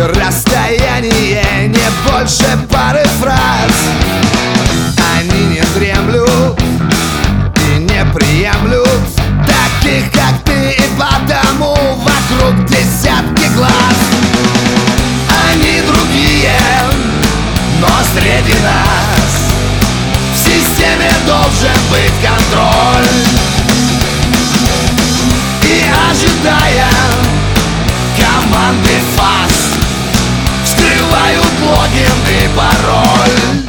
расстояние не больше пары фраз. Они не дремлют и не приемлют таких, как ты, и потому вокруг десятки глаз. Они другие, но среди нас в системе должен быть контроль. И ожидая команды ФАС, вскрывают логин и пароль.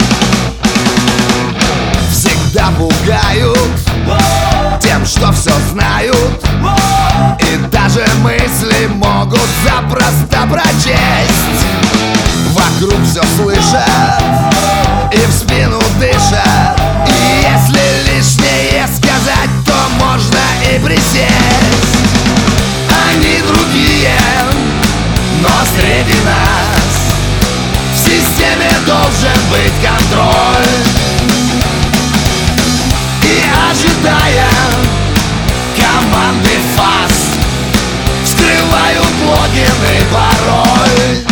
Всегда пугают тем, что все знают, и даже мысли могут запросто прочесть. Вокруг все слышат и в спину дышат, и если лишнее сказать, то можно и присесть. Они другие, но среди нас в системе должен быть контроль. И ожидая команды ФАС, вскрывают логин и пароль.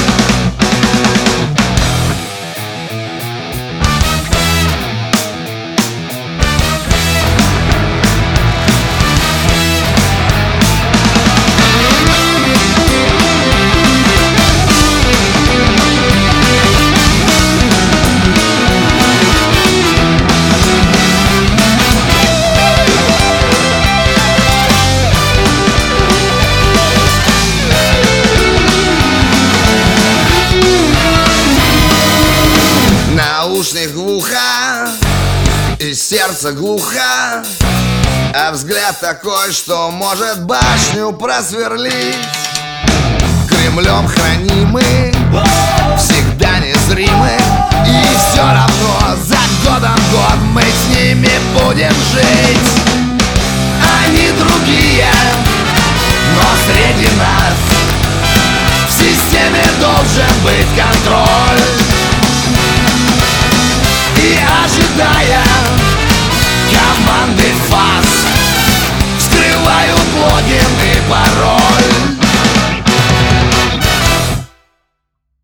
Наушник глухо и сердце глухо, а взгляд такой, что может башню просверлить. Кремлем хранимы, всегда незримы, и все равно за годом год мы с ними будем жить. Они другие, но среди нас в системе должен быть контроль.